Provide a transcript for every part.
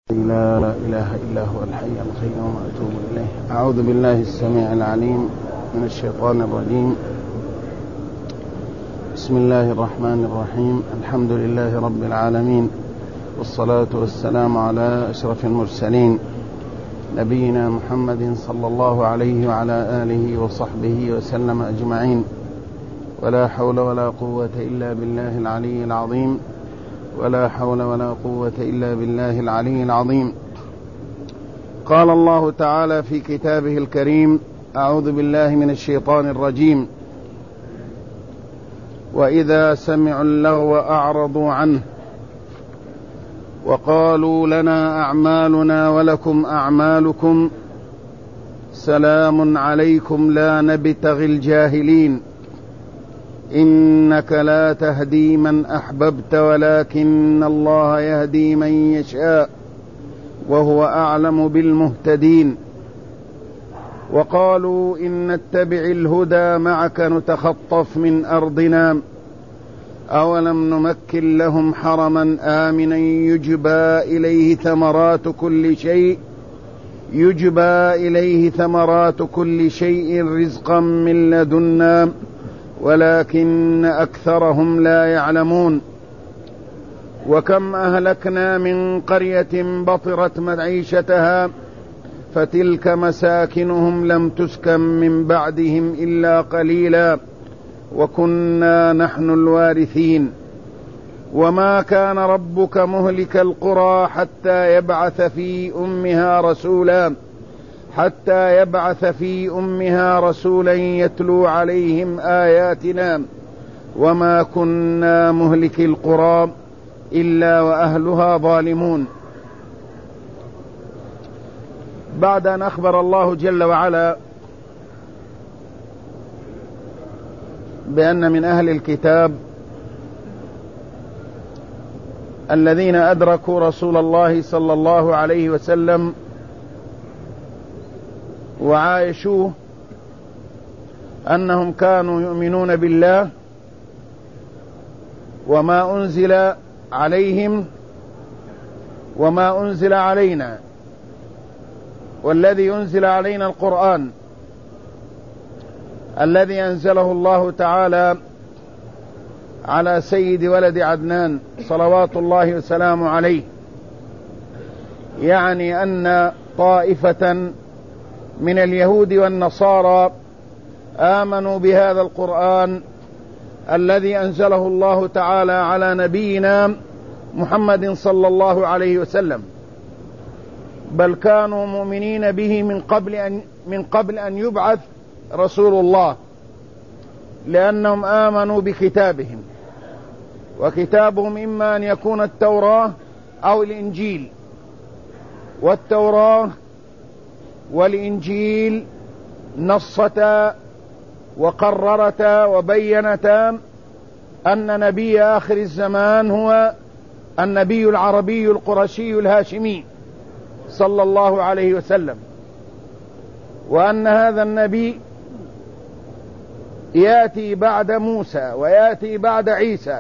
لا إله إلا هو الحي القيوم وأتوب إليه. أعوذ بالله السميع العليم من الشيطان الرجيم. بسم الله الرحمن الرحيم. الحمد لله رب العالمين، والصلاة والسلام على أشرف المرسلين نبينا محمد صلى الله عليه وعلى آله وصحبه وسلم أجمعين. ولا حول ولا قوة إلا بالله العلي العظيم. ولا حول ولا قوة إلا بالله العلي العظيم. قال الله تعالى في كتابه الكريم: أعوذ بالله من الشيطان الرجيم: وإذا سمعوا اللغو أعرضوا عنه وقالوا لنا أعمالنا ولكم أعمالكم سلام عليكم لا نبتغي الجاهلين إنك لا تهدي من أحببت ولكن الله يهدي من يشاء وهو أعلم بالمهتدين. وقالوا إن نتبع الهدى معك نتخطف من أرضنا أولم نمكن لهم حرما آمنا يجبى إليه ثمرات كل شيء رزقا من لدنا ولكن أكثرهم لا يعلمون. وكم أهلكنا من قرية بطرت معيشتها فتلك مساكنهم لم تسكن من بعدهم إلا قليلا وكنا نحن الوارثين. وما كان ربك مهلك القرى حتى يبعث في أمها رسولا يتلو عليهم آياتنا وما كنا مهلك القرى إلا وأهلها ظالمون. بعد أن أخبر الله جل وعلا بأن من أهل الكتاب الذين أدركوا رسول الله صلى الله عليه وسلم وعايشوه أنهم كانوا يؤمنون بالله وما أنزل عليهم وما أنزل علينا، والذي أنزل علينا القرآن الذي أنزله الله تعالى على سيد ولد عدنان صلوات الله وسلامه عليه، يعني أن طائفة من اليهود والنصارى آمنوا بهذا القرآن الذي أنزله الله تعالى على نبينا محمد صلى الله عليه وسلم، بل كانوا مؤمنين به من قبل أن يبعث رسول الله، لأنهم آمنوا بكتابهم، وكتابهم إما أن يكون التوراة أو الإنجيل، والتوراة والإنجيل نصتا وقررتا وبينتا أن نبي آخر الزمان هو النبي العربي القرشي الهاشمي صلى الله عليه وسلم، وأن هذا النبي يأتي بعد موسى ويأتي بعد عيسى،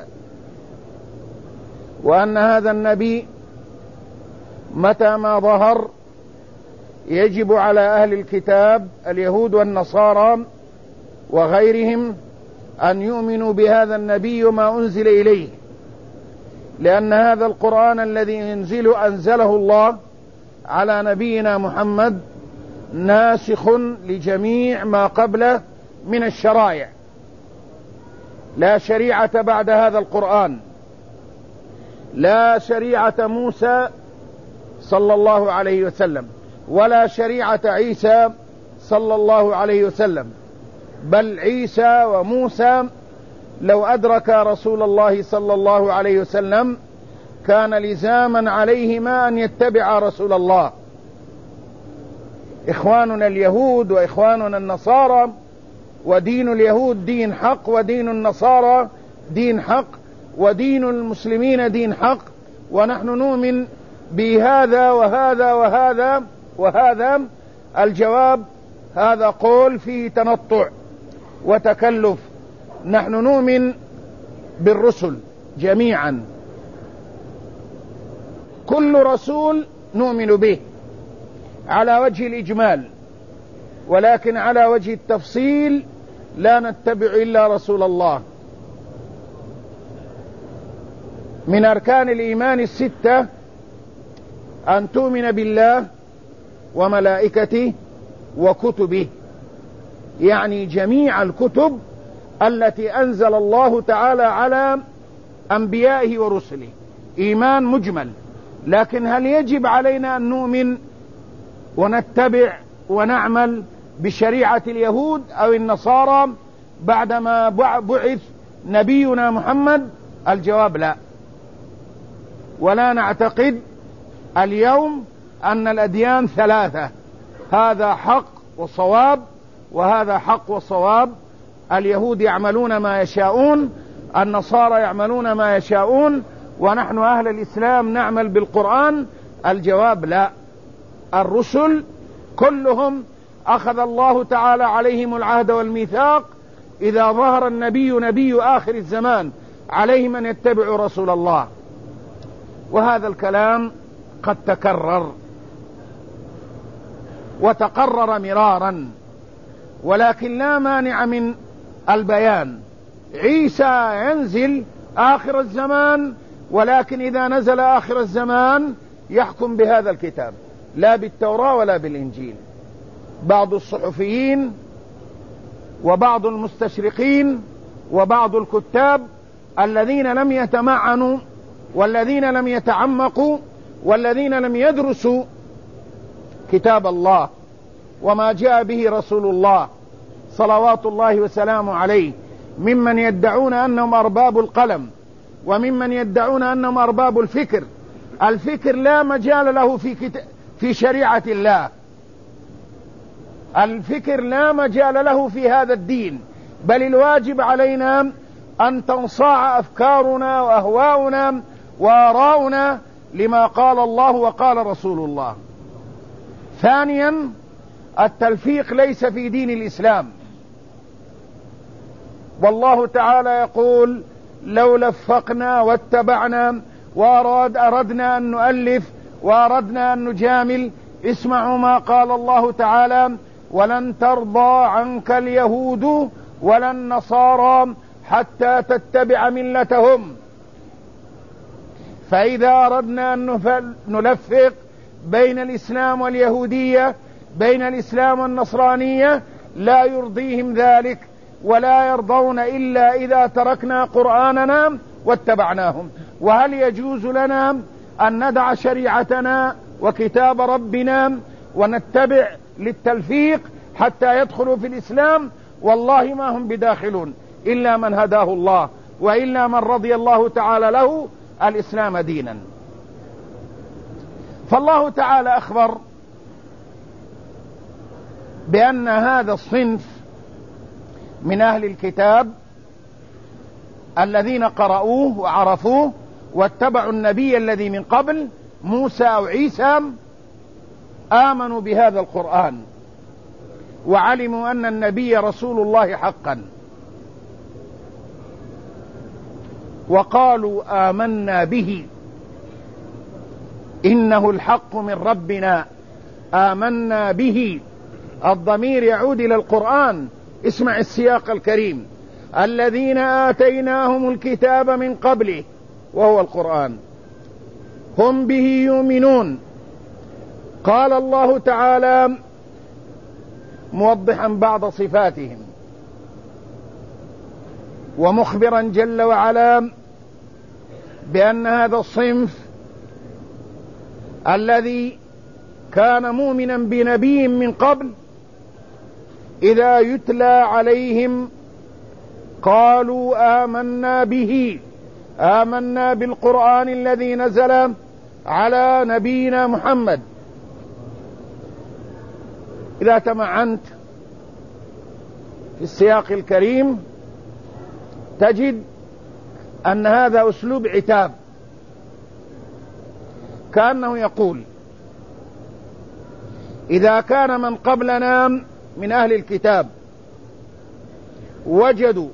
وأن هذا النبي متى ما ظهر يجب على أهل الكتاب اليهود والنصارى وغيرهم أن يؤمنوا بهذا النبي وما أنزل إليه، لأن هذا القرآن الذي أنزله الله على نبينا محمد ناسخ لجميع ما قبله من الشرائع، لا شريعة بعد هذا القرآن، لا شريعة موسى صلى الله عليه وسلم ولا شريعة عيسى صلى الله عليه وسلم، بل عيسى وموسى لو أدرك رسول الله صلى الله عليه وسلم كان لزاما عليهما أن يتبع رسول الله. إخواننا اليهود وإخواننا النصارى، ودين اليهود دين حق، ودين النصارى دين حق، ودين المسلمين دين حق، ونحن نؤمن بهذا وهذا وهذا وهذا. الجواب: هذا قول فيه تنطع وتكلف. نحن نؤمن بالرسل جميعا، كل رسول نؤمن به على وجه الإجمال، ولكن على وجه التفصيل لا نتبع إلا رسول الله. من أركان الإيمان الستة أن تؤمن بالله وملائكته وكتبه، يعني جميع الكتب التي أنزل الله تعالى على أنبيائه ورسله، إيمان مجمل. لكن هل يجب علينا أن نؤمن ونتبع ونعمل بشريعة اليهود أو النصارى بعدما بعث نبينا محمد؟ الجواب لا. ولا نعتقد اليوم أن الأديان ثلاثة، هذا حق وصواب وهذا حق وصواب. اليهود يعملون ما يشاءون، النصارى يعملون ما يشاءون، ونحن أهل الإسلام نعمل بالقرآن. الجواب لا. الرسل كلهم أخذ الله تعالى عليهم العهد والميثاق، إذا ظهر النبي نبي آخر الزمان عليهم أن يتبعوا رسول الله. وهذا الكلام قد تكرر وتقرر مرارا، ولكن لا مانع من البيان. عيسى ينزل آخر الزمان، ولكن إذا نزل آخر الزمان يحكم بهذا الكتاب، لا بالتوراة ولا بالإنجيل. بعض الصحفيين وبعض المستشرقين وبعض الكتاب الذين لم يتمعنوا والذين لم يتعمقوا والذين لم يدرسوا كتاب الله وما جاء به رسول الله صلوات الله وسلامه عليه، ممن يدعون أنهم أرباب القلم وممن يدعون أنهم أرباب الفكر. الفكر لا مجال له في شريعة الله، الفكر لا مجال له في هذا الدين، بل الواجب علينا أن تنصاع أفكارنا وأهواؤنا وآراؤنا لما قال الله وقال رسول الله. ثانيا، التلفيق ليس في دين الإسلام، والله تعالى يقول: لو لفقنا واتبعنا وأردنا أن نؤلف وأردنا أن نجامل. اسمعوا ما قال الله تعالى: ولن ترضى عنك اليهود ولا النصارى حتى تتبع ملتهم. فإذا أردنا أن نلفق بين الإسلام واليهودية، بين الإسلام والنصرانية، لا يرضيهم ذلك، ولا يرضون إلا إذا تركنا قرآننا واتبعناهم. وهل يجوز لنا أن ندع شريعتنا وكتاب ربنا ونتبع للتلفيق حتى يدخلوا في الإسلام؟ والله ما هم بداخلون إلا من هداه الله، وإلا من رضي الله تعالى له الإسلام دينا. فالله تعالى أخبر بأن هذا الصنف من أهل الكتاب الذين قرأوه وعرفوه واتبعوا النبي الذي من قبل موسى أو عيسى آمنوا بهذا القرآن وعلموا أن النبي رسول الله حقا، وقالوا آمنا به إنه الحق من ربنا. آمنا به، الضمير يعود إلى القرآن. اسمع السياق الكريم: الذين آتيناهم الكتاب من قبله، وهو القرآن، هم به يؤمنون. قال الله تعالى موضحا بعض صفاتهم ومخبرا جل وعلا بأن هذا الصنف الذي كان مؤمنا بنبي من قبل إذا يتلى عليهم قالوا آمنا به، آمنا بالقرآن الذي نزل على نبينا محمد. إذا تمعنت في السياق الكريم تجد أن هذا أسلوب عتاب، كأنه يقول: إذا كان من قبلنا من أهل الكتاب وجدوا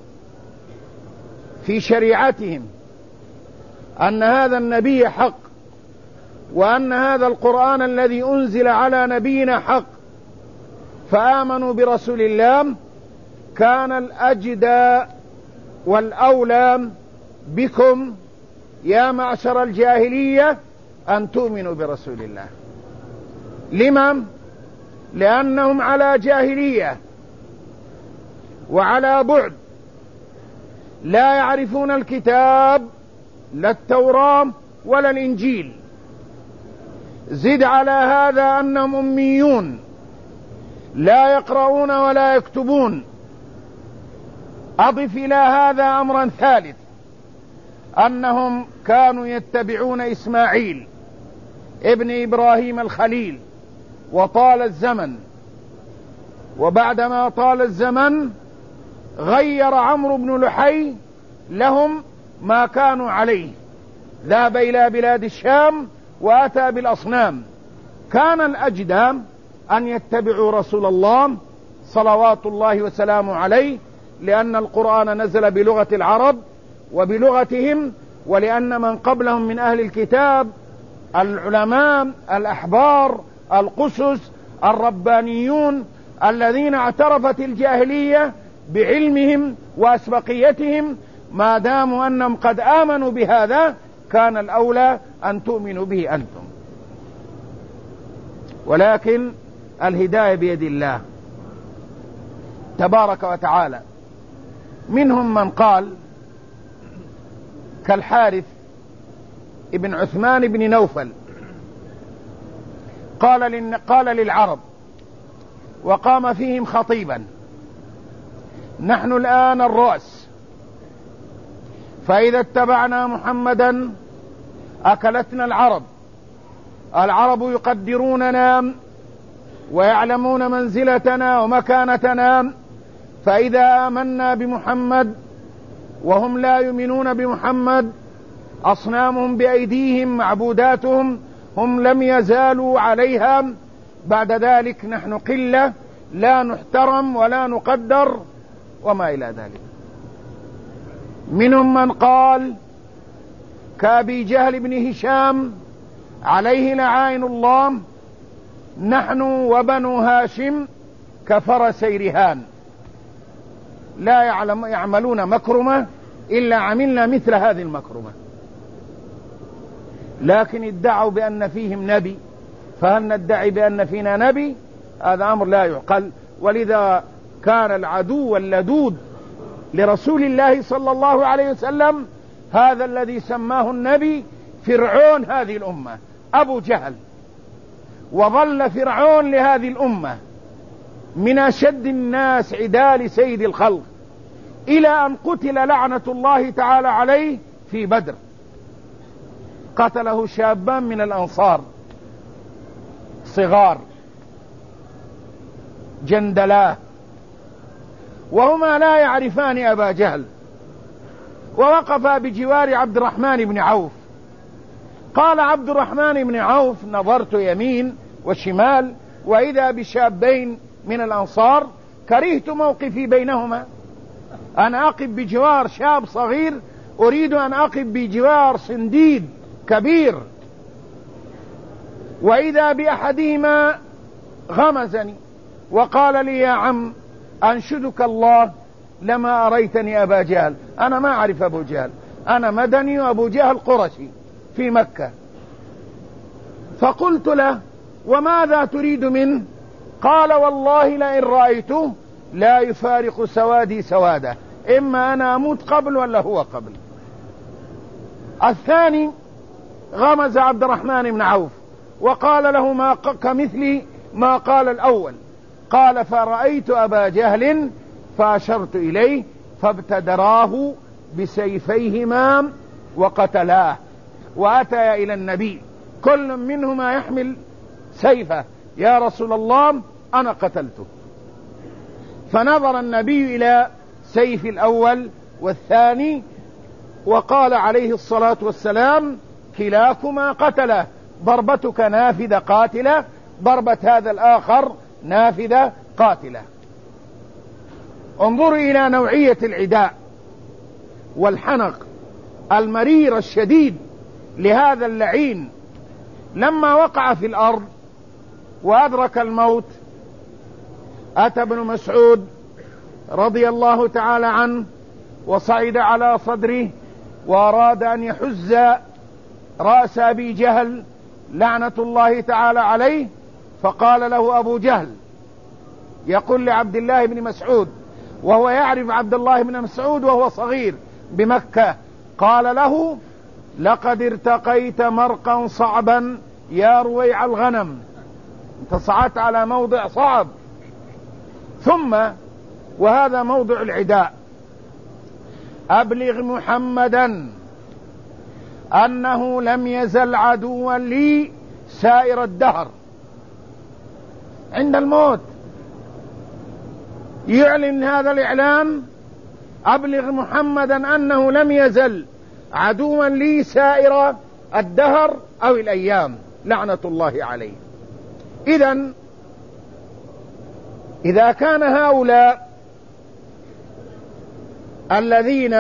في شريعتهم أن هذا النبي حق وأن هذا القرآن الذي أنزل على نبينا حق فآمنوا برسول الله، كان الأجدى والأولى بكم يا معشر الجاهلية أن تؤمنوا برسول الله. لما؟ لأنهم على جاهلية وعلى بعد، لا يعرفون الكتاب لا التوراة ولا الإنجيل. زد على هذا أنهم أميون لا يقرؤون ولا يكتبون. أضف إلى هذا أمرا ثالث، أنهم كانوا يتبعون إسماعيل ابن إبراهيم الخليل، وطال الزمن، وبعدما طال الزمن غير عمرو بن لحي لهم ما كانوا عليه، ذهب إلى بلاد الشام وأتى بالأصنام. كان الأجدى أن يتبعوا رسول الله صلوات الله وسلامه عليه، لأن القرآن نزل بلغة العرب وبلغتهم، ولأن من قبلهم من أهل الكتاب العلماء الأحبار القسس الربانيون الذين اعترفت الجاهلية بعلمهم وأسبقيتهم، ما داموا أنهم قد آمنوا بهذا كان الأولى أن تؤمنوا به أنتم. ولكن الهداية بيد الله تبارك وتعالى. منهم من قال كالحارث ابن عثمان بن نوفل، قال للعرب وقام فيهم خطيبا: نحن الآن الرؤس، فإذا اتبعنا محمدا أكلتنا العرب يقدروننا ويعلمون منزلتنا ومكانتنا، فإذا آمنا بمحمد وهم لا يؤمنون بمحمد، أصنامهم بأيديهم معبوداتهم هم لم يزالوا عليها، بعد ذلك نحن قلة لا نحترم ولا نقدر وما إلى ذلك. منهم من قال كأبي جهل بن هشام عليه لعائن الله: نحن وبنو هاشم كفرسي رهان، لا يعملون مكرمة إلا عملنا مثل هذه المكرمة. لكن ادعوا بأن فيهم نبي، فهل ندعي بأن فينا نبي؟ هذا أمر لا يعقل. ولذا كان العدو اللدود لرسول الله صلى الله عليه وسلم هذا الذي سماه النبي فرعون هذه الأمة، أبو جهل. وظل فرعون لهذه الأمة من أشد الناس عداء لسيد الخلق، إلى أن قتل لعنة الله تعالى عليه في بدر. قتله شابان من الأنصار صغار جندلاه، وهما لا يعرفان أبا جهل، ووقفا بجوار عبد الرحمن بن عوف. قال عبد الرحمن بن عوف: نظرت يمين وشمال وإذا بشابين من الأنصار، كرهت موقفي بينهما، أنا أقف بجوار شاب صغير، أريد أن أقف بجوار صنديد كبير. وإذا بأحدهما غمزني وقال لي: يا عم أنشدك الله لما أريتني أبا جهل. أنا ما أعرف أبو جهل، أنا مدني وأبو جهل قرشي في مكة. فقلت له: وماذا تريد منه؟ قال: والله لئن رأيته لا يفارق سوادي سواده، إما أنا أموت قبل ولا هو قبل. الثاني غمز عبد الرحمن بن عوف وقال له كمثل ما قال الأول. قال: فرأيت أبا جهل فأشرت إليه فابتدراه بسيفيهما وقتلاه، وأتيا إلى النبي كل منهما يحمل سيفه: يا رسول الله أنا قتلته. فنظر النبي إلى سيف الأول والثاني وقال عليه الصلاة والسلام: كلاكما قتله، ضربتك نافذة قاتلة، ضربة هذا الآخر نافذة قاتلة. انظروا إلى نوعية العداء والحنق المرير الشديد لهذا اللعين لما وقع في الأرض وأدرك الموت أتى ابن مسعود رضي الله تعالى عنه وصعد على صدره وأراد أن يحز رأس أبي جهل لعنة الله تعالى عليه، فقال له أبو جهل يقول لعبد الله بن مسعود وهو يعرف عبد الله بن مسعود وهو صغير بمكة، قال له: لقد ارتقيت مرقا صعبا يا رويع الغنم، انت صعدت على موضع صعب. ثم وهذا موضع العداء: أبلغ محمدا أنه لم يزل عدوا لي سائر الدهر. عند الموت يعلن هذا الإعلان: أبلغ محمدا أنه لم يزل عدوا لي سائر الدهر أو الأيام لعنة الله عليه. إذا كان هؤلاء الذين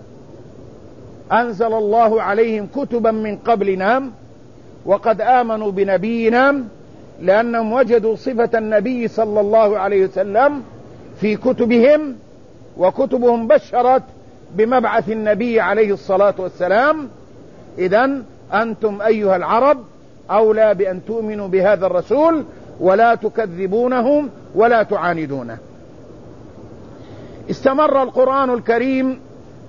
أنزل الله عليهم كتبا من قبلنا وقد آمنوا بنبينا لأنهم وجدوا صفة النبي صلى الله عليه وسلم في كتبهم، وكتبهم بشرت بمبعث النبي عليه الصلاة والسلام، إذن أنتم أيها العرب أولى بأن تؤمنوا بهذا الرسول ولا تكذبونهم ولا تعاندونه. استمر القرآن الكريم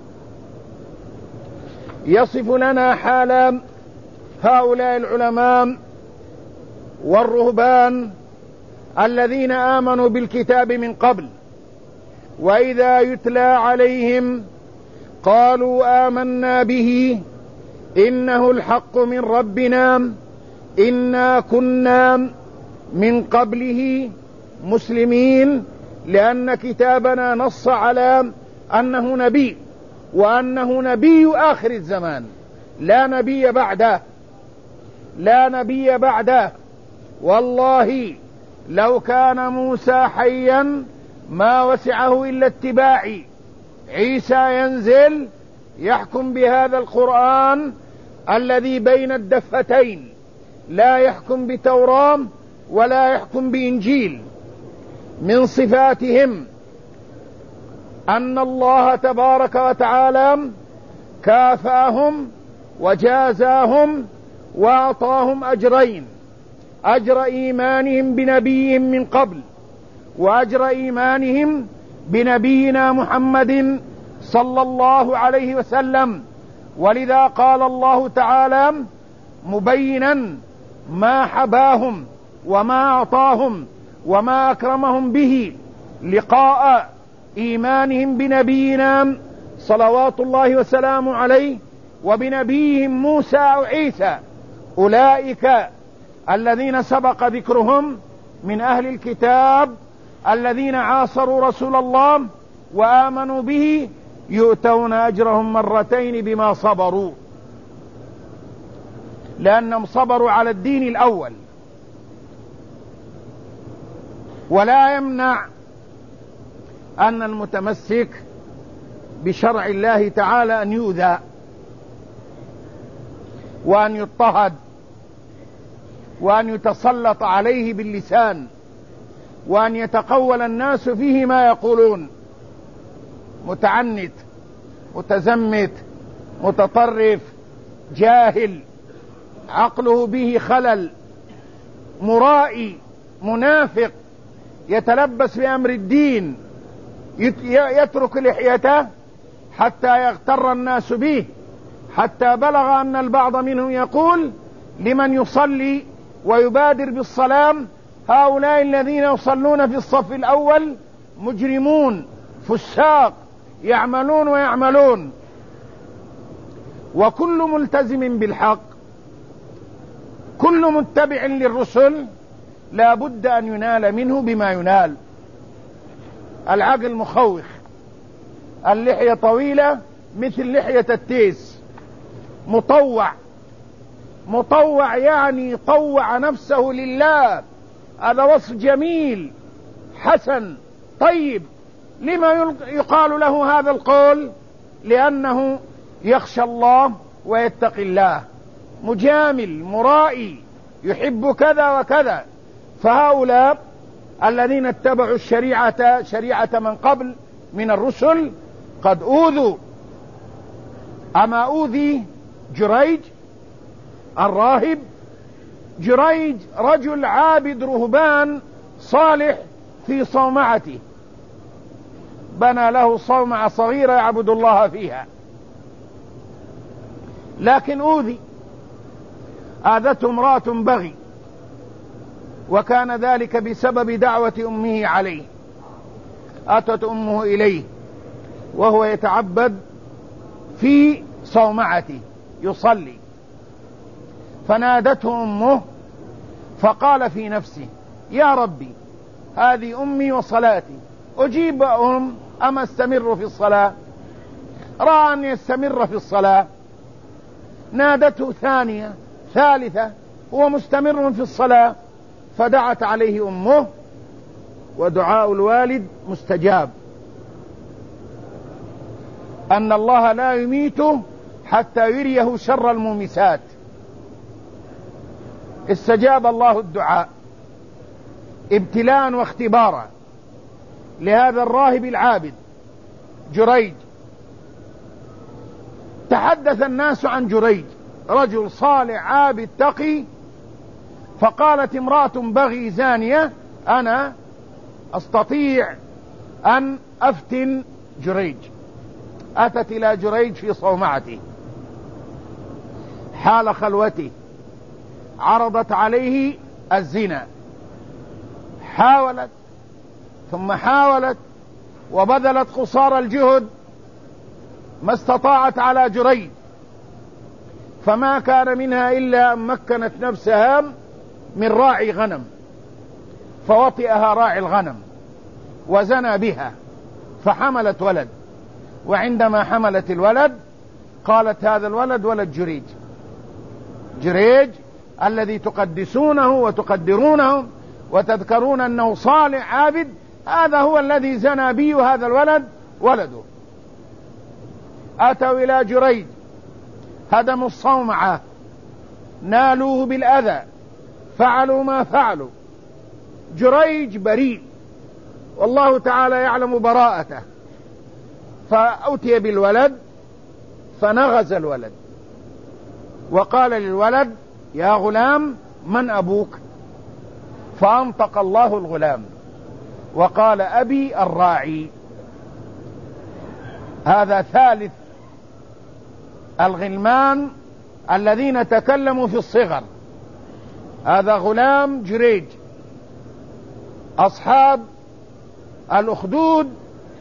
يصف لنا حال هؤلاء العلماء والرهبان الذين آمنوا بالكتاب من قبل، وإذا يتلى عليهم قالوا آمنا به إنه الحق من ربنا إنا كنا من قبله مسلمين، لأن كتابنا نص على أنه نبي وأنه نبي آخر الزمان، لا نبي بعده، لا نبي بعده. والله لو كان موسى حيا ما وسعه إلا اتباعي. عيسى ينزل يحكم بهذا القرآن الذي بين الدفتين، لا يحكم بتوراة ولا يحكم بإنجيل. من صفاتهم أن الله تبارك وتعالى كافأهم وجازاهم وأعطاهم أجرين: أجر إيمانهم بنبيهم من قبل، وأجر إيمانهم بنبينا محمد صلى الله عليه وسلم. ولذا قال الله تعالى مبينا ما حباهم وما أعطاهم وما أكرمهم به لقاء إيمانهم بنبينا صلوات الله وسلامه عليه وبنبيهم موسى أو عيسى. أولئك الذين سبق ذكرهم من أهل الكتاب الذين عاصروا رسول الله وآمنوا به يؤتون أجرهم مرتين بما صبروا، لأنهم صبروا على الدين الأول. ولا يمنع أن المتمسك بشرع الله تعالى أن يؤذى وأن يضطهد وأن يتسلط عليه باللسان وأن يتقول الناس فيه ما يقولون: متعنت، متزمت، متطرف، جاهل، عقله به خلل، مرائي، منافق، يتلبس بأمر الدين، يترك لحيته حتى يغتر الناس به، حتى بلغ أن البعض منهم يقول لمن يصلي ويبادر بالصلاة: هؤلاء الذين يصلون في الصف الأول مجرمون فساق يعملون ويعملون. وكل ملتزم بالحق، كل متبع للرسل لا بد أن ينال منه بما ينال. العقل مخوخ، اللحية طويلة مثل لحية التيس، مطوع يعني طوع نفسه لله. هذا وصف جميل حسن طيب. لما يقال له هذا القول؟ لأنه يخشى الله ويتقي الله. مجامل، مرائي، يحب كذا وكذا. فهؤلاء الذين اتبعوا شريعة من قبل من الرسل قد أوذوا. أما أوذي جريج الراهب؟ جريج رجل عابد رهبان صالح في صومعته، بنى له صومعة صغيرة يعبد الله فيها، لكن أوذي، آذته امرأة بغي، وكان ذلك بسبب دعوة أمه عليه. أتت أمه إليه وهو يتعبد في صومعته يصلي، فنادته أمه فقال في نفسه: يا ربي، هذه أمي وصلاتي، أجيب أم استمر في الصلاة؟ رأى أن يستمر في الصلاة، نادته ثانية ثالثة، هو مستمر في الصلاة، فدعت عليه أمه، ودعاء الوالد مستجاب، أن الله لا يميته حتى يريه شر المومسات. استجاب الله الدعاء ابتلاء واختبارا لهذا الراهب العابد جريج. تحدث الناس عن جريج، رجل صالح عابد تقي. فقالت امرأة بغي زانية: أنا أستطيع أن أفتن جريج. أتت إلى جريج في صومعته حال خلوته، عرضت عليه الزنا، حاولت ثم حاولت وبذلت قصارى الجهد، ما استطاعت على جريج، فما كان منها إلا أن مكنت نفسها من راعي غنم، فوطئها راعي الغنم وزنى بها، فحملت ولد. وعندما حملت الولد قالت: هذا الولد ولد جريج. جريج الذي تقدسونه وتقدرونه وتذكرون أنه صالح عابد، هذا هو الذي زنى بي، وهذا الولد ولده. أتوا إلى جريج، هدموا الصومعة، نالوه بالأذى، فعلوا ما فعلوا. جريج بريء والله تعالى يعلم براءته، فأتي بالولد فنغز الولد وقال للولد: يا غلام، من أبوك؟ فأنطق الله الغلام وقال: أبي الراعي. هذا ثالث الغلمان الذين تكلموا في الصغر. هذا غلام جريج. أصحاب الأخدود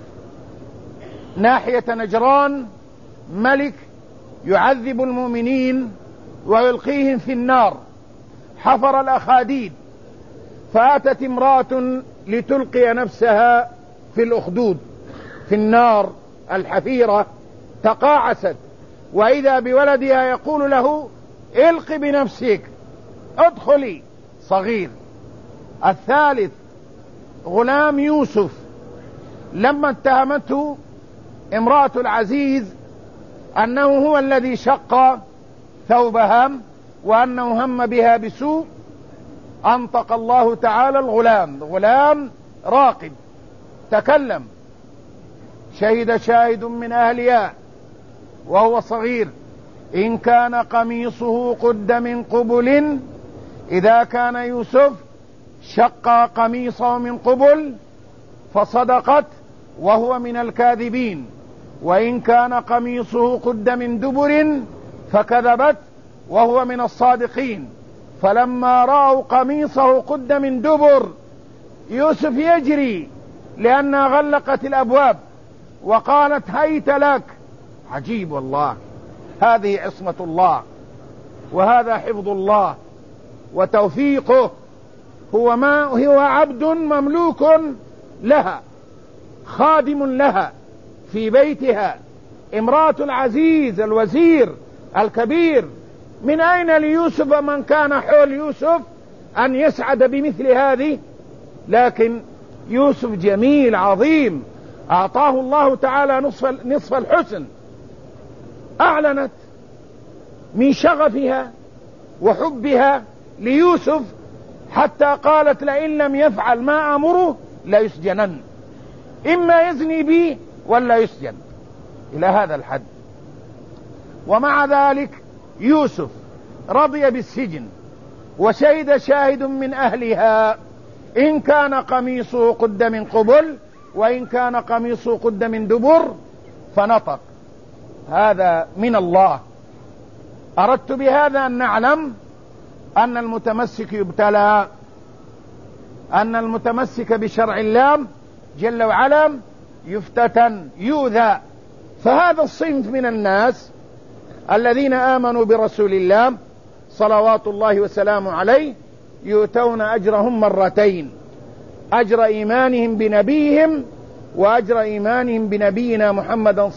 ناحية نجران ملك يعذب المؤمنين ويلقيهم في النار، حفر الأخاديد، فأتت امرأة لتلقي نفسها في الأخدود في النار الحفيرة، تقاعست، وإذا بولدها يقول له: الق بنفسك، ادخلي، صغير. الثالث غلام يوسف، لما اتهمته امرأة العزيز أنه هو الذي شق ثوبها وأنه هم بها بسوء، أنطق الله تعالى الغلام، غلام راقب تكلم. شهد شاهد من أهلها وهو صغير: إن كان قميصه قد من قبل، إذا كان يوسف شق قميصه من قبل فصدقت وهو من الكاذبين، وإن كان قميصه قد من دبر فكذبت وهو من الصادقين. فلما رأوا قميصه قد من دبر، يوسف يجري لأنها غلقت الأبواب وقالت: هيت لك. عجيب والله، هذه عصمة الله، وهذا حفظ الله وتوفيقه. هو عبد مملوك لها، خادم لها في بيتها، امرأة العزيز الوزير الكبير. من أين ليوسف من كان حول يوسف أن يسعد بمثل هذه؟ لكن يوسف جميل عظيم، أعطاه الله تعالى نصف الحسن. أعلنت من شغفها وحبها ليوسف حتى قالت لئن لم يفعل ما أمره لا يسجنن، إما يزني بي ولا يسجن، إلى هذا الحد. ومع ذلك يوسف رضي بالسجن، وشهد شاهد من أهلها إن كان قميصه قد من قبل وإن كان قميصه قد من دبر فنطق. هذا من الله. أردت بهذا أن نعلم أن المتمسك يبتلى، أن المتمسك بشرع الله جل وعلا يفتتن يؤذى. فهذا الصنف من الناس الذين آمنوا برسول الله صلوات الله وسلامه عليه يؤتون أجرهم مرتين، أجر إيمانهم بنبيهم وأجر إيمانهم بنبينا محمد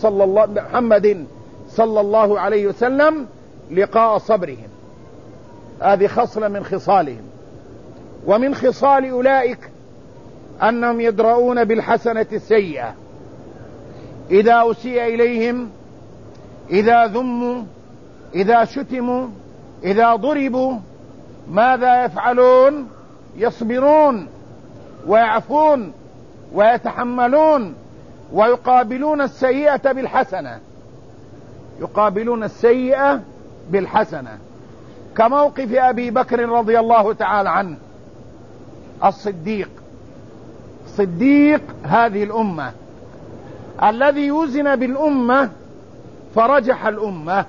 صلى الله عليه وسلم لقاء صبرهم. هذه خصلة من خصالهم. ومن خصال أولئك أنهم يدرؤون بالحسنة السيئة، إذا أسيء إليهم، إذا ذموا، إذا شتموا، إذا ضربوا، ماذا يفعلون؟ يصبرون ويعفون ويتحملون ويقابلون السيئة بالحسنة، يقابلون السيئة بالحسنة، كموقف أبي بكر رضي الله تعالى عنه الصديق، صديق هذه الأمة، الذي وزن بالأمة فرجح الأمة.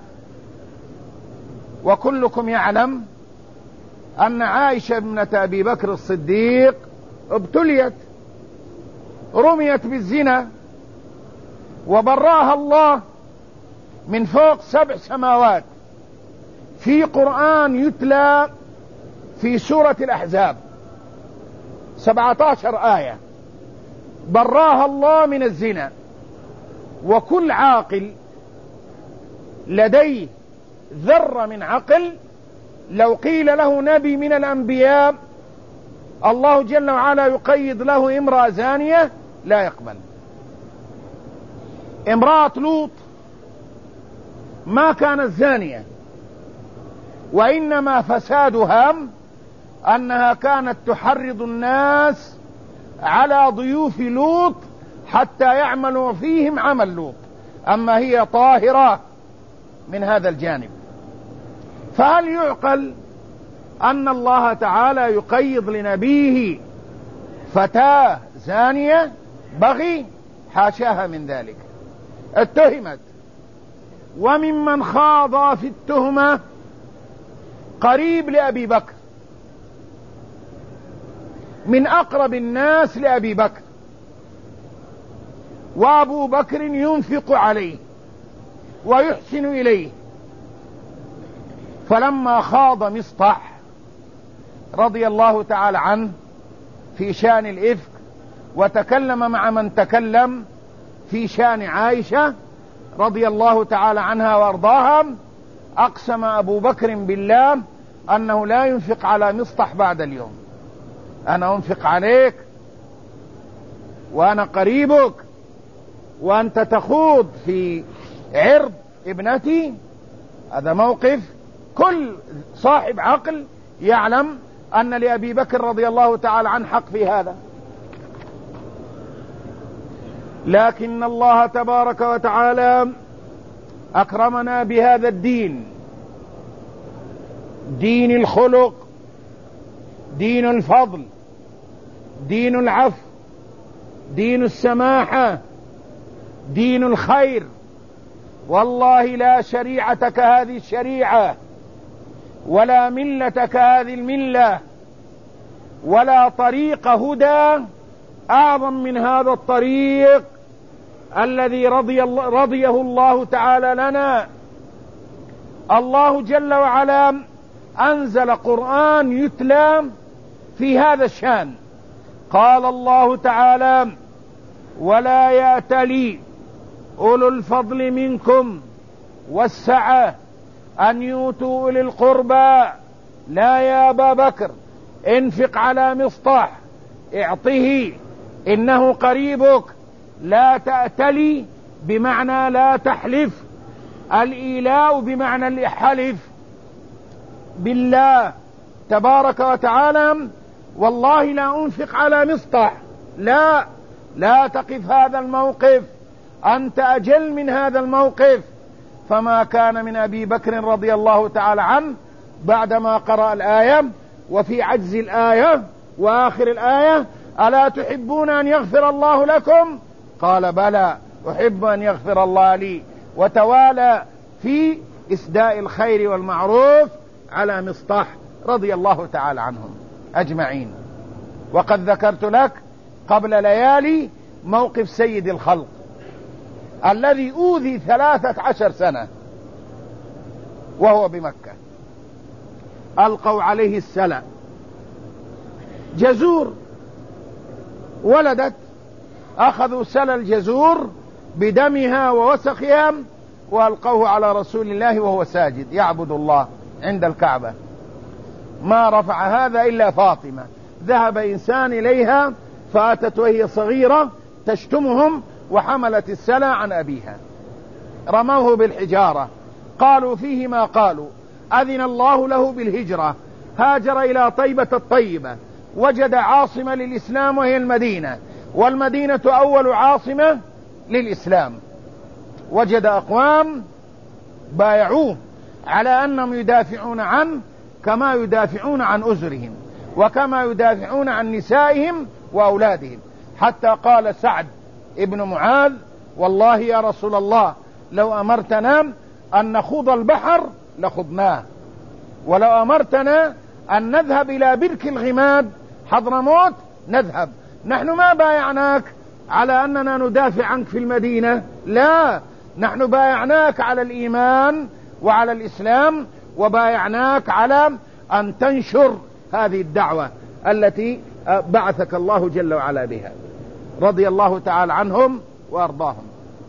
وكلكم يعلم أن عائشة ابنة أبي بكر الصديق ابتليت، رميت بالزنا، وبراها الله من فوق 7 سماوات في قرآن يتلى في سورة الأحزاب 17 آية، براها الله من الزنا. وكل عاقل لديه ذرة من عقل لو قيل له نبي من الأنبياء الله جل وعلا يقيد له امرأة زانية لا يقبل. امرأة لوط ما كانت زانية، وإنما فسادها أنها كانت تحرض الناس على ضيوف لوط حتى يعملوا فيهم عمل لوط، أما هي طاهرة من هذا الجانب. فهل يعقل أن الله تعالى يقيض لنبيه فتاة زانية بغي؟ حاشاها من ذلك. اتهمت، وممن خاض في التهمة قريب لأبي بكر، من أقرب الناس لأبي بكر، وأبو بكر ينفق عليه ويحسن إليه. فلما خاض مصطح رضي الله تعالى عنه في شان الإفك وتكلم مع من تكلم في شان عائشة رضي الله تعالى عنها وارضاها، أقسم أبو بكر بالله أنه لا ينفق على مصطح بعد اليوم. أنا أنفق عليك وأنا قريبك، وأنت تخوض في عرض ابنتي؟ هذا موقف كل صاحب عقل يعلم أن لأبي بكر رضي الله تعالى عنه حق في هذا. لكن الله تبارك وتعالى أكرمنا بهذا الدين، دين الخلق، دين الفضل، دين العفو، دين السماحة، دين الخير. والله لا شريعة كهذه الشريعة، ولا ملة كهذه الملة، ولا طريق هدى أعظم من هذا الطريق الذي رضيه الله تعالى لنا. الله جل وعلا أنزل قرآن يتلى في هذا الشان. قال الله تعالى: ولا يأتلي أولو الفضل منكم والسعة أن يؤتوا أولي القربى. لا يا أبا بكر انفق على مصطح، اعطه، إنه قريبك. لا تأتلي بمعنى لا تحلف، الإيلاء بمعنى الحلف بالله تبارك وتعالى: والله لا أنفق على مصطح. لا تقف هذا الموقف، أنت أجل من هذا الموقف. فما كان من أبي بكر رضي الله تعالى عنه بعدما قرأ الآية وفي عجز الآية وآخر الآية: ألا تحبون أن يغفر الله لكم؟ قال: بلى أحب أن يغفر الله لي، وتوالى في إسداء الخير والمعروف على مصطح رضي الله تعالى عنهم أجمعين. وقد ذكرت لك قبل ليالي موقف سيد الخلق الذي أوذي 13 سنة وهو بمكة. ألقوا عليه السلع، جزور ولدت، أخذوا سلى الجزور بدمها ووسخها وألقوه على رسول الله وهو ساجد يعبد الله عند الكعبة. ما رفع هذا إلا فاطمة. ذهب إنسان إليها فأتت وهي صغيرة تشتمهم وحملت السلى عن أبيها، رموه بالحجارة، قالوا فيه ما قالوا. أذن الله له بالهجرة، هاجر إلى طيبة الطيبة، وجد عاصمة للإسلام وهي المدينة، والمدينة أول عاصمة للإسلام. وجد أقوام بايعوه على أنهم يدافعون عنه كما يدافعون عن أزرهم وكما يدافعون عن نسائهم وأولادهم، حتى قال سعد ابن معاذ: والله يا رسول الله لو أمرتنا أن نخوض البحر لخضناه، ولو أمرتنا أن نذهب إلى برك الغماد حضرموت نذهب. نحن ما بايعناك على أننا ندافع عنك في المدينة، لا، نحن بايعناك على الإيمان وعلى الإسلام، وبايعناك على أن تنشر هذه الدعوة التي بعثك الله جل وعلا بها. رضي الله تعالى عنهم وأرضاهم.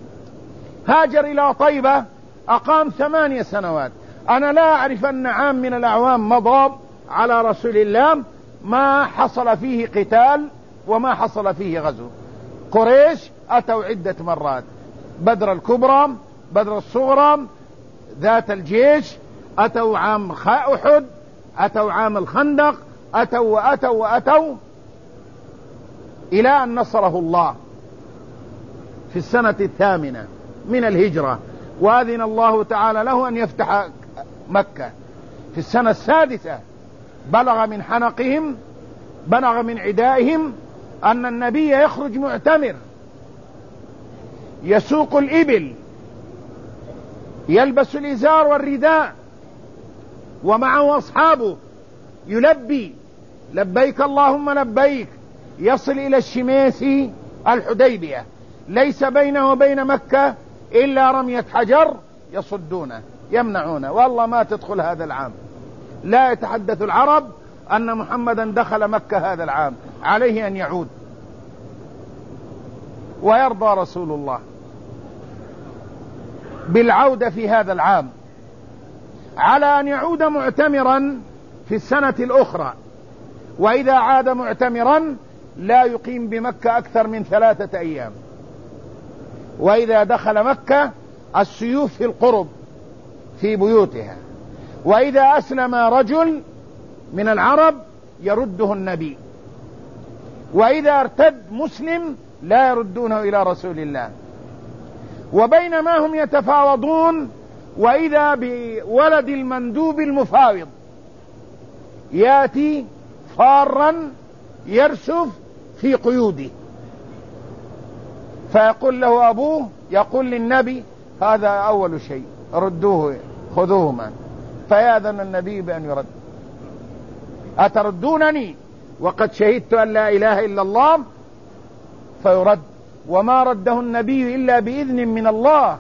هاجر إلى طيبة، أقام 8 سنوات. أنا لا أعرف أن عام من الأعوام مضى على رسول الله ما حصل فيه قتال وما حصل فيه غزو. قريش أتوا عدة مرات، بدر الكبرى، بدر الصغرى، ذات الجيش، أتوا عام أحد، أتوا عام الخندق، أتوا إلى أن نصره الله في السنة 8 من الهجرة، وأذن الله تعالى له أن يفتح مكة. في السنة 6 بلغ من حنقهم، بلغ من عدائهم أن النبي يخرج معتمر، يسوق الإبل، يلبس الإزار والرداء، ومعه أصحابه، يلبي لبيك اللهم لبيك، يصل إلى الشميسي الحديبية، ليس بينه وبين مكة إلا رمية حجر، يصدونه يمنعونه، والله ما تدخل هذا العام. لا يتحدث العرب أن محمدا دخل مكة هذا العام، عليه أن يعود. ويرضى رسول الله بالعودة في هذا العام، على أن يعود معتمرا في السنة الأخرى، وإذا عاد معتمرا لا يقيم بمكة أكثر من 3 أيام، وإذا دخل مكة السيوف في القرب في بيوتها، وإذا أسلم رجل من العرب يرده النبي، وإذا ارتد مسلم لا يردونه إلى رسول الله. وبينما هم يتفاوضون، وإذا بولد المندوب المفاوض يأتي فارا يرسف في قيوده، فيقول له أبوه، يقول للنبي: هذا أول شيء، ردوه خذوهما. فيأذن النبي بأن يرد. أتردونني وقد شهدت أن لا إله إلا الله؟ فيرد، وما رده النبي إلا بإذن من الله.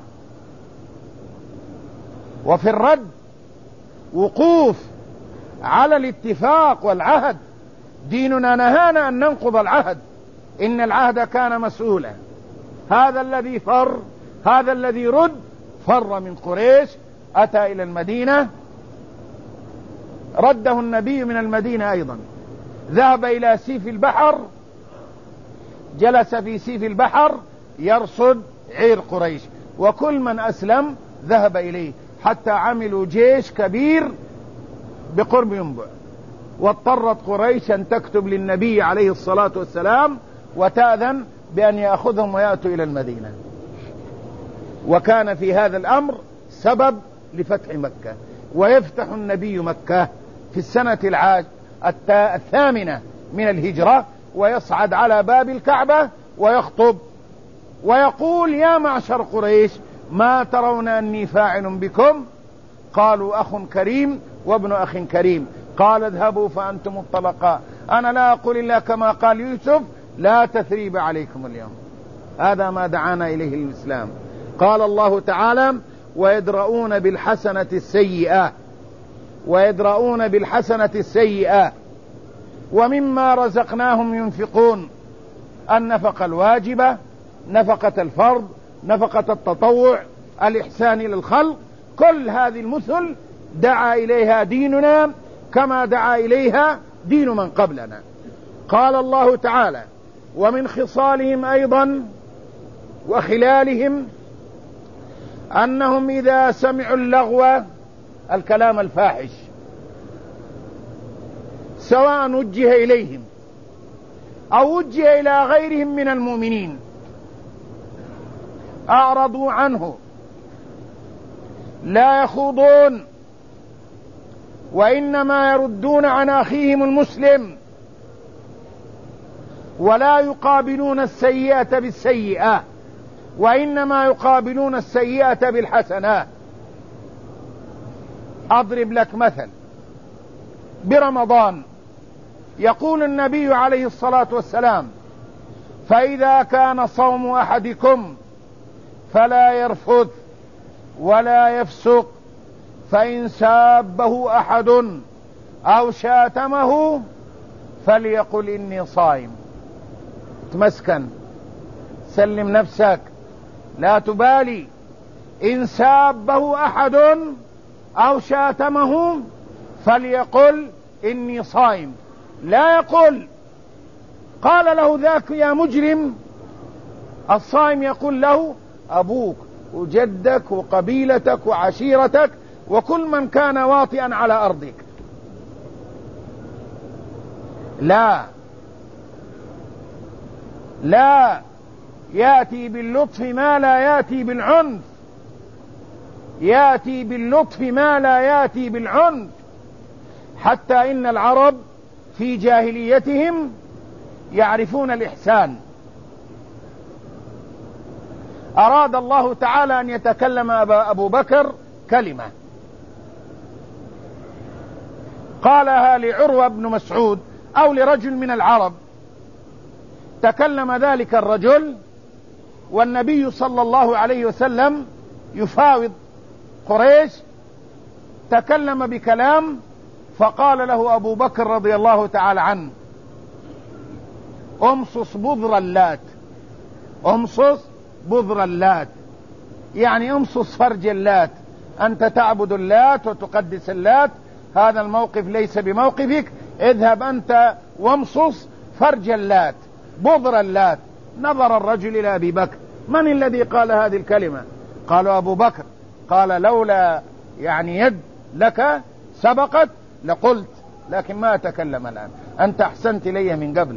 وفي الرد وقوف على الاتفاق والعهد. ديننا نهانا أن ننقض العهد، إن العهد كان مسؤولا. هذا الذي فر، هذا الذي رد، فر من قريش، أتى إلى المدينة، رده النبي من المدينة أيضا. ذهب إلى سيف البحر، جلس في سيف البحر يرصد عير قريش، وكل من أسلم ذهب إليه، حتى عملوا جيش كبير بقرب ينبع. واضطرت قريش أن تكتب للنبي عليه الصلاة والسلام وتأذن بأن يأخذهم ويأتوا إلى المدينة. وكان في هذا الأمر سبب لفتح مكة، ويفتح النبي مكة في السنة 8 من الهجرة، ويصعد على باب الكعبة ويخطب ويقول: يا معشر قريش، ما ترون أني فاعل بكم؟ قالوا: أخ كريم وابن أخ كريم. قال: اذهبوا فأنتم الطلقاء، أنا لا أقول إلا كما قال يوسف: لا تثريب عليكم اليوم. هذا ما دعانا إليه الإسلام. قال الله تعالى: ويدرؤون بالحسنة السيئة، ويدرؤون بالحسنة السيئة ومما رزقناهم ينفقون. النفقة الواجبة، نفقة الفرض، نفقة التطوع، الإحسان إلى الخلق، كل هذه المثل دعا إليها ديننا كما دعا إليها دين من قبلنا. قال الله تعالى: ومن خصالهم أيضا وخلالهم أنهم إذا سمعوا اللغو، الكلام الفاحش، سواء وجه إليهم أو وجه إلى غيرهم من المؤمنين، أعرضوا عنه، لا يخوضون، وإنما يردون عن أخيهم المسلم، ولا يقابلون السيئة بالسيئة، وإنما يقابلون السيئة بالحسنة. أضرب لك مثل برمضان. يقول النبي عليه الصلاة والسلام: فإذا كان صوم أحدكم فلا يرفث ولا يفسق، فإن سابه أحد أو شاتمه فليقل إني صائم. تمسكن، سلم نفسك، لا تبالي. إن سابه أحد أو شاتمه فليقل إني صائم، لا يقول قال له ذاك يا مجرم. الصائم يقول له أبوك وجدك وقبيلتك وعشيرتك وكل من كان واطئا على أرضك. لا يأتي باللطف ما لا يأتي بالعنف، يأتي باللطف ما لا يأتي بالعنف. حتى إن العرب في جاهليتهم يعرفون الإحسان. أراد الله تعالى أن يتكلم أبو بكر كلمة قالها لعروة بن مسعود أو لرجل من العرب. تكلم ذلك الرجل والنبي صلى الله عليه وسلم يفاوض قريش، تكلم بكلام، فقال له أبو بكر رضي الله تعالى عنه: امصص بذر اللات. امصص بذر اللات يعني امصص فرج اللات. أنت تعبد اللات وتقدس اللات، هذا الموقف ليس بموقفك، اذهب أنت وامصص فرج اللات، بذر اللات. نظر الرجل إلى أبي بكر: من الذي قال هذه الكلمة؟ قالوا أبو بكر. قال: لولا يد لك سبقت لقلت، لكن ما أتكلم الآن، أنت أحسنت إلي من قبل،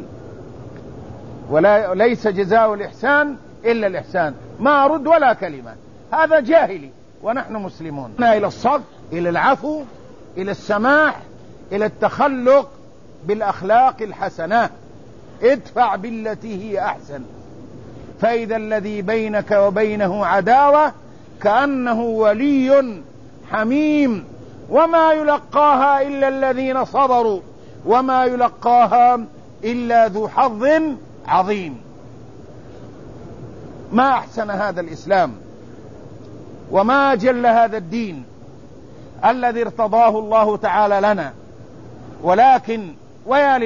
وليس جزاء الإحسان إلا الإحسان. ما أرد ولا كلمة، هذا جاهلي ونحن مسلمون. إلى الصف، إلى العفو، إلى السماح، إلى التخلق بالأخلاق الحسنة. ادفع بالتي هي أحسن، فإذا الذي بينك وبينه عداوة كأنه ولي حميم. وما يلقاها إلا الذين صبروا وما يلقاها إلا ذو حظ عظيم. ما أحسن هذا الإسلام وما جل هذا الدين الذي ارتضاه الله تعالى لنا، ولكن ويا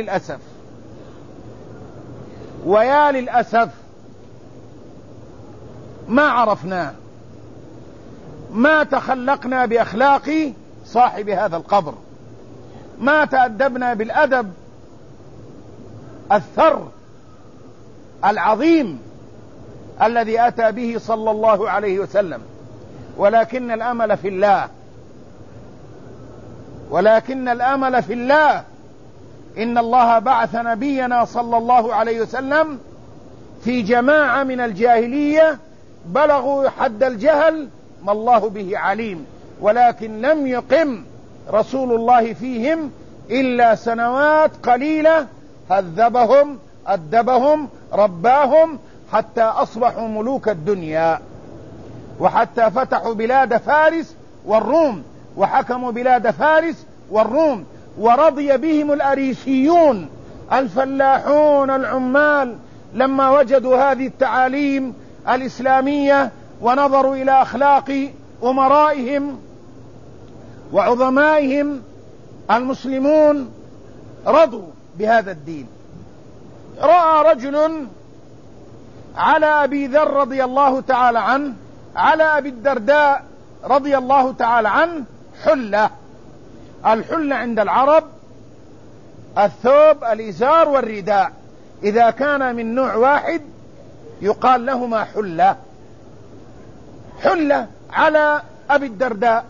للأسف ما عرفناه، ما تخلقنا بأخلاق صاحب هذا القبر، ما تأدبنا بالأدب الثر العظيم الذي أتى به صلى الله عليه وسلم. ولكن الأمل في الله، إن الله بعث نبينا صلى الله عليه وسلم في جماعة من الجاهلية بلغوا حد الجهل ما الله به عليم، ولكن لم يقم رسول الله فيهم إلا سنوات قليلة، هذبهم أدبهم رباهم حتى أصبحوا ملوك الدنيا، وحتى فتحوا بلاد فارس والروم وحكموا بلاد فارس والروم، ورضي بهم الأريسيون الفلاحون العمال لما وجدوا هذه التعاليم الإسلامية ونظروا إلى أخلاق أمرائهم وعظمائهم المسلمون رضوا بهذا الدين. رأى رجل على أبي ذر رضي الله تعالى عنه على أبي الدرداء رضي الله تعالى عنه حلة. الحلة عند العرب الثوب الإزار والرداء، إذا كان من نوع واحد يقال لهما حلة. حلة على أبي الدرداء،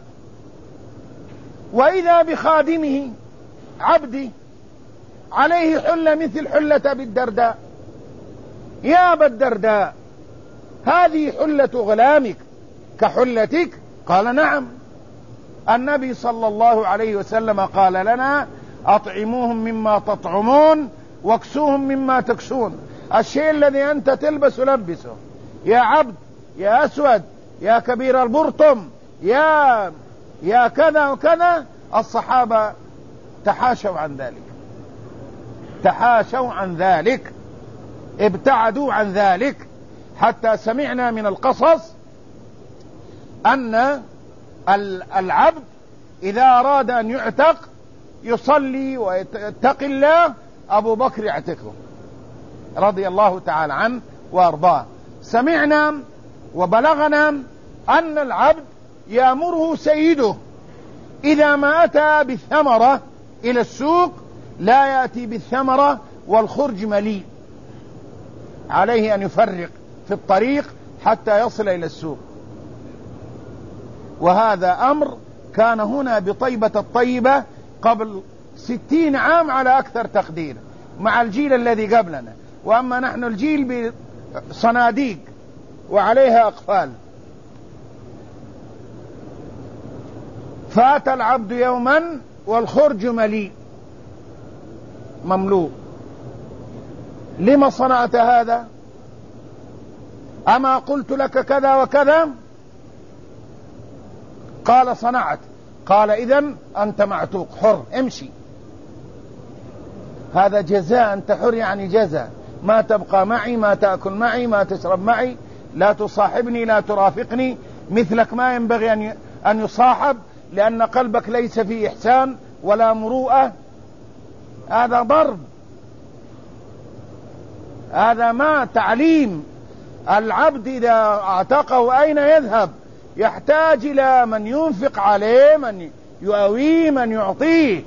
وإذا بخادمه عبدي عليه حلة مثل حلة أبي الدرداء. يا أبا الدرداء هذه حلة غلامك كحلتك؟ قال نعم. النبي صلى الله عليه وسلم قال لنا أطعموهم مما تطعمون واكسوهم مما تكسون. الشيء الذي أنت تلبس لبسه يا عبد، يا أسود، يا كبير البرطم، يا كذا وكذا. الصحابة تحاشوا عن ذلك، تحاشوا عن ذلك، ابتعدوا عن ذلك، حتى سمعنا من القصص أن العبد إذا أراد أن يعتق يصلي ويتقي الله، أبو بكر يعتقه رضي الله تعالى عنه وأرضاه. سمعنا وبلغنا أن العبد يأمره سيده إذا ما أتى بالثمرة إلى السوق لا يأتي بالثمرة والخرج مليء، عليه أن يفرق في الطريق حتى يصل إلى السوق. وهذا أمر كان هنا بطيبة الطيبة قبل 60 عام على أكثر تقدير مع الجيل الذي قبلنا، وأما نحن الجيل بصناديق وعليها أقفال. فات العبد يوما والخرج مليء مملوء. لما صنعت هذا؟ أما قلت لك كذا وكذا؟ قال صنعت. قال إذن أنت معتوق حر، امشي. هذا جزاء، أنت حر يعني جزاء، ما تبقى معي، ما تأكل معي، ما تشرب معي، لا تصاحبني، لا ترافقني، مثلك ما ينبغي أن يصاحب، لأن قلبك ليس فيه إحسان ولا مروءة. هذا ضرب، هذا ما تعليم. العبد إذا اعتقه أين يذهب؟ يحتاج إلى من ينفق عليه، من يؤويه، من يعطيه،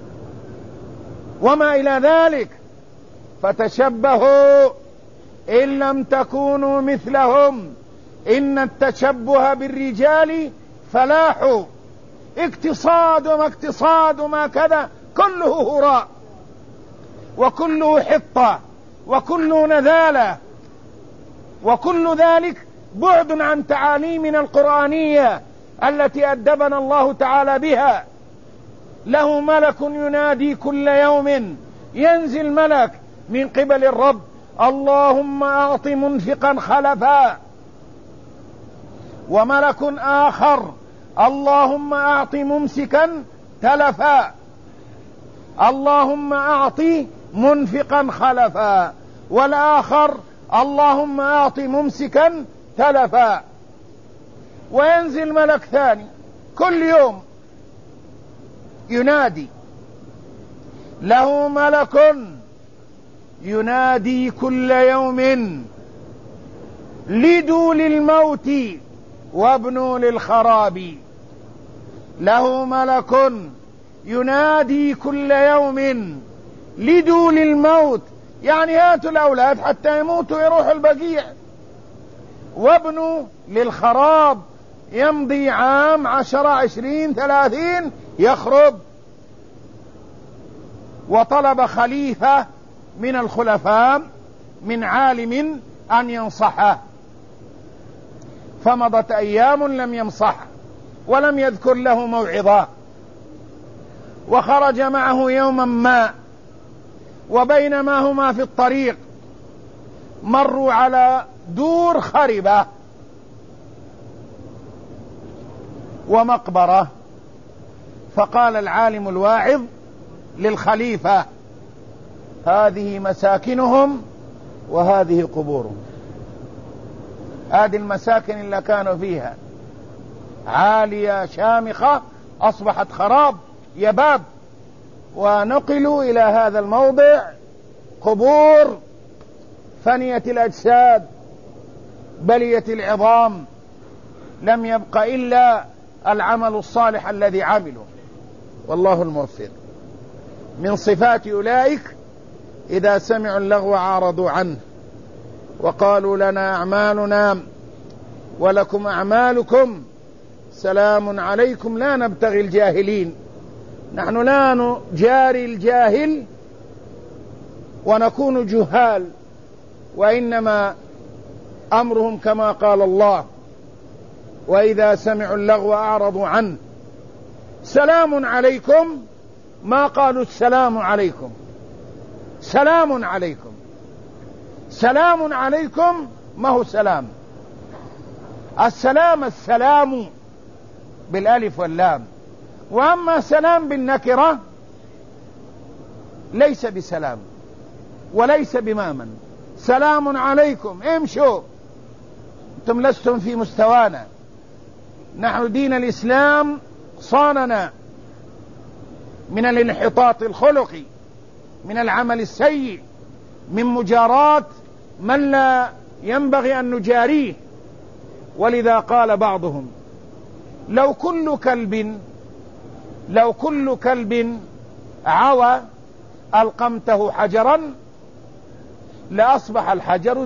وما إلى ذلك. فتشبهوا إن لم تكونوا مثلهم، إن التشبه بالرجال فلاح. اقتصاد وما اقتصاد وما كذا كله هراء، وكله حطة، وكله نذالة، وكل ذلك بعد عن تعاليمنا القرآنية التي أدبنا الله تعالى بها. له ملك ينادي كل يوم، ينزل ملك من قبل الرب: اللهم أعط منفقا خلفا. وملك آخر: اللهم أعط ممسكا تلفا. اللهم أعط منفقا خلفا، والآخر: اللهم أعط ممسكا تلفا. وينزل ملك ثاني كل يوم ينادي. له ملك ينادي كل يوم: لدوا للموت وابنوا للخراب. له ملك ينادي كل يوم: لدوا للموت، يعني هاتوا الأولاد حتى يموتوا يروح البقيع، وابنوا للخراب، يمضي عام 10 20 30 يخرب. وطلب خليفة من الخلفاء من عالم أن ينصحه، فمضت أيام لم ينصح ولم يذكر له موعظة، وخرج معه يوما ما، وبينما هما في الطريق مروا على دور خربة ومقبرة، فقال العالم الواعظ للخليفة: هذه مساكنهم وهذه قبورهم. هذه المساكن اللي كانوا فيها عالية شامخة أصبحت خراب يباب، ونقلوا إلى هذا الموضع قبور فنية الأجساد بلية العظام، لم يبق إلا العمل الصالح الذي عملوا، والله الموفق. من صفات أولئك إذا سمعوا اللغو عارضوا عنه وقالوا: لنا أعمالنا ولكم أعمالكم سلام عليكم لا نبتغي الجاهلين. نحن لا نجاري الجاهل ونكون جهال، وإنما أمرهم كما قال الله: وإذا سمعوا اللغو أعرضوا عنه سلام عليكم. ما قالوا السلام عليكم، سلام عليكم. سلام عليكم ما هو سلام. السلام بالألف واللام، وأما سلام بالنكرة ليس بسلام وليس بمامن. سلام عليكم، امشوا، انتم لستم في مستوانا. نحن دين الإسلام صاننا من الانحطاط الخلقي، من العمل السيء، من مجاراة من لا ينبغي أن نجاريه. ولذا قال بعضهم: لو كل كلب عوى ألقمته حجرا لأصبح الحجر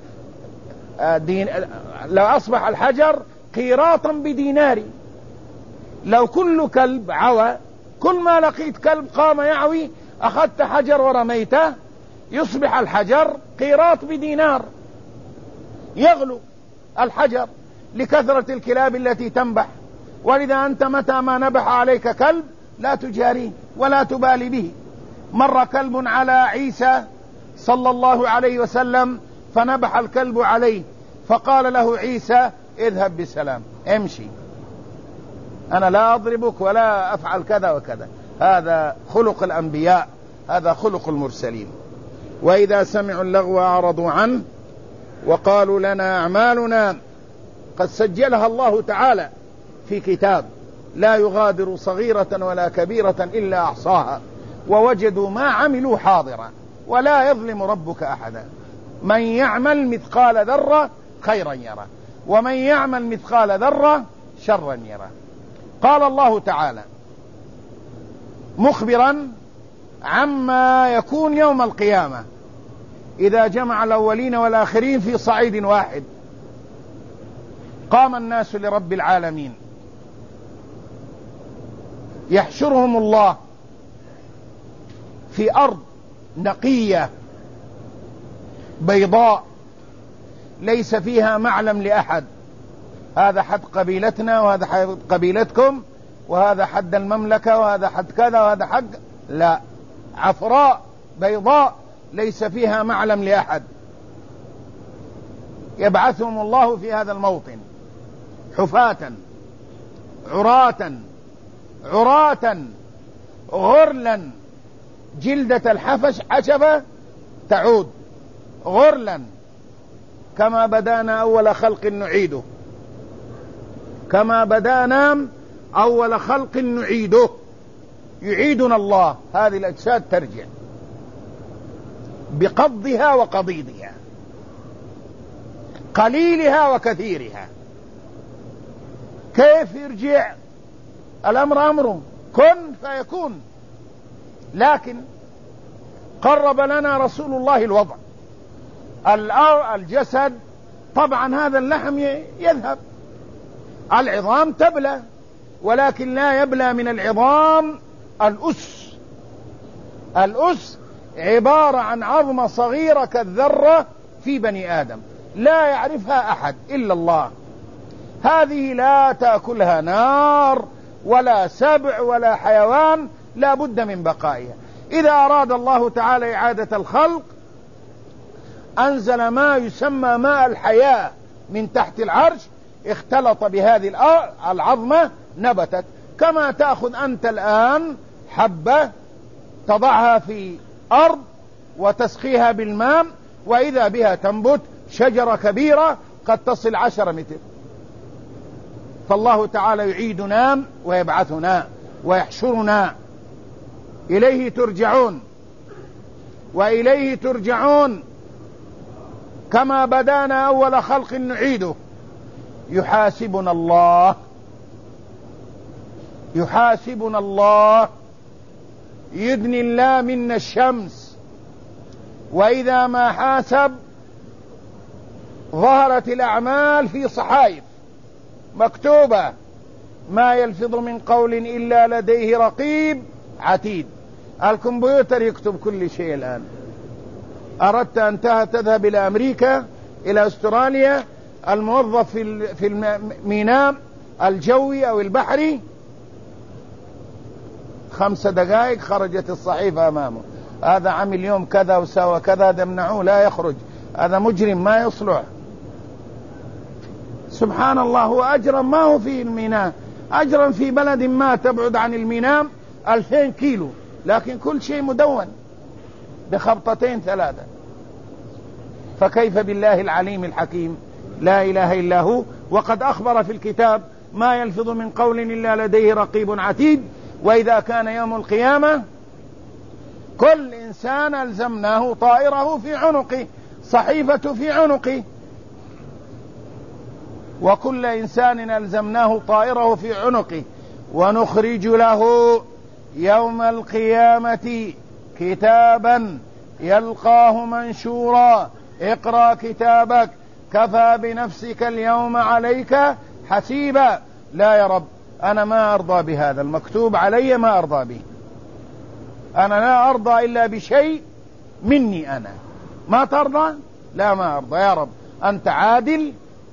لو أصبح الحجر قيراطا بدينار. لو كل كلب عوى، كل ما لقيت كلب قام يعوي أخذت حجر ورميته، يصبح الحجر قيراط بدينار. يغلو الحجر لكثرة الكلاب التي تنبح. ولذا أنت متى ما نبح عليك كلب لا تجاريه ولا تبالي به. مر كلب على عيسى صلى الله عليه وسلم فنبح الكلب عليه، فقال له عيسى: اذهب بسلام، امشي، أنا لا أضربك ولا أفعل كذا وكذا. هذا خلق الأنبياء، هذا خلق المرسلين. وإذا سمعوا اللغو أعرضوا عنه وقالوا: لنا أعمالنا. قد سجلها الله تعالى في كتاب لا يغادر صغيرة ولا كبيرة إلا أحصاها ووجدوا ما عملوا حاضرا ولا يظلم ربك أحدا. من يعمل مثقال ذرة خيرا يره ومن يعمل مثقال ذرة شرا يره. قال الله تعالى مخبرا عما يكون يوم القيامة إذا جمع الأولين والآخرين في صعيد واحد: قام الناس لرب العالمين يحشرهم الله في أرض نقية بيضاء ليس فيها معلم لأحد. هذا حد قبيلتنا وهذا حد قبيلتكم وهذا حد المملكة وهذا حد كذا وهذا حد، لا، عفراء بيضاء ليس فيها معلم لأحد. يبعثهم الله في هذا الموطن حفاة عراة غرلا، جلدة الحفش حشفة تعود غرلا، كما بدانا أول خلق نعيده، كما بدانا أول خلق نعيده. يعيدنا الله، هذه الأجساد ترجع بقبضها وقضيضها، قليلها وكثيرها. كيف يرجع؟ الأمر أمره كن فيكون. لكن قرب لنا رسول الله الوضع. الجسد طبعا هذا اللحم يذهب، العظام تبلى، ولكن لا يبلى من العظام الأس الأس عبارة عن عظمة صغيرة كالذرة في بني آدم لا يعرفها أحد إلا الله. هذه لا تأكلها نار ولا سبع ولا حيوان، لا بد من بقائها. إذا أراد الله تعالى إعادة الخلق أنزل ما يسمى ماء الحياة من تحت العرش، اختلط بهذه العظمة نبتت. كما تأخذ أنت الآن حبة تضعها في أرض وتسقيها بالماء وإذا بها تنبت شجرة كبيرة قد تصل 10 متر. فالله تعالى يعيدنا ويبعثنا ويحشرنا، إليه ترجعون وإليه ترجعون. كما بدانا أول خلق نعيده. يحاسبنا الله، يحاسبنا الله، يدني الله منا الشمس، وإذا ما حاسب ظهرت الأعمال في صحائف مكتوبة، ما يلفظ من قول إلا لديه رقيب عتيد. الكمبيوتر يكتب كل شيء الآن. أردت أن تذهب إلى أمريكا، إلى أستراليا، الموظف في الميناء الجوي أو البحري 5 دقائق خرجت الصحيفة أمامه، هذا عمل يوم كذا وسوى كذا، هذا منعوه لا يخرج، هذا مجرم ما يصلح. سبحان الله. هو أجرم ما هو في الميناء، أجرم في بلد ما تبعد عن الميناء 2000 كيلو، لكن كل شيء مدون بخبطتين 3. فكيف بالله العليم الحكيم لا إله إلا هو. وقد أخبر في الكتاب ما يلفظ من قول إلا لديه رقيب عتيد. وإذا كان يوم القيامة كل إنسان ألزمناه طائره في عنقه، صحيفة في عنقه، وكل إنسان ألزمناه طائره في عنقه ونخرج له يوم القيامة كتابا يلقاه منشورا اقرأ كتابك كفى بنفسك اليوم عليك حسيبا. لا يا رب، أنا ما أرضى بهذا المكتوب علي، ما أرضى به. أنا لا أرضى إلا بشيء مني أنا. ما ترضى؟ لا ما أرضى يا رب. أنت عادل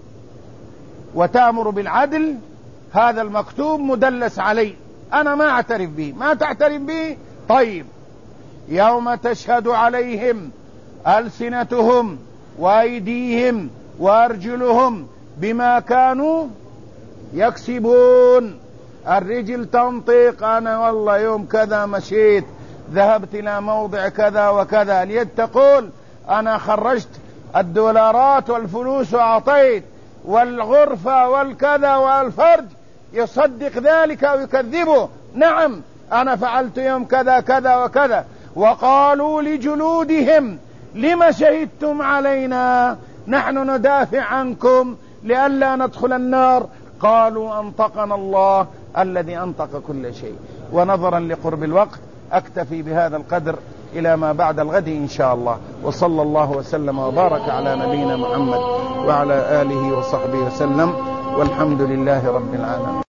وتأمر بالعدل، هذا المكتوب مدلس علي، أنا ما أعترف به. ما تعترف به؟ طيب. يوم تشهد عليهم ألسنتهم وأيديهم وأرجلهم بما كانوا يكسبون. الرجل تنطق، أنا والله يوم كذا مشيت، ذهبت إلى موضع كذا وكذا. اليد تقول أنا خرجت الدولارات والفلوس وأعطيت. والغرفة والكذا والفرج يصدق ذلك أو يكذبه، نعم أنا فعلت يوم كذا كذا وكذا. وقالوا لجلودهم لما شهدتم علينا؟ نحن ندافع عنكم لئلا ندخل النار. قالوا أنطقنا الله الذي أنطق كل شيء. ونظرا لقرب الوقت أكتفي بهذا القدر إلى ما بعد الغد إن شاء الله. وصلى الله وسلم وبارك على نبينا محمد وعلى آله وصحبه وسلم، والحمد لله رب العالمين.